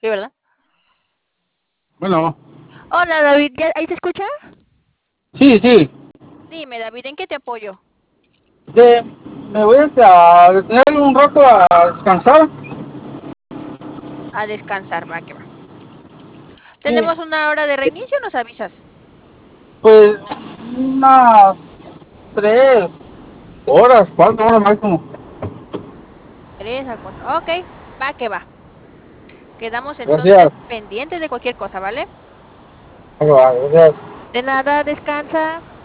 ¿verdad? Bueno, Hola David, ¿ahí se escucha? sí, sí. Dime David, ¿en qué te apoyo? De, Me voy a detener un rato a descansar. A descansar, va que va. Sí, ¿Tenemos una hora de reinicio o nos avisas? pues unas 3 horas, 4 horas máximo. 3 a 4. Ok, va que va. Quedamos entonces Gracias. pendientes de cualquier cosa, ¿vale? Gracias. De nada, descansa.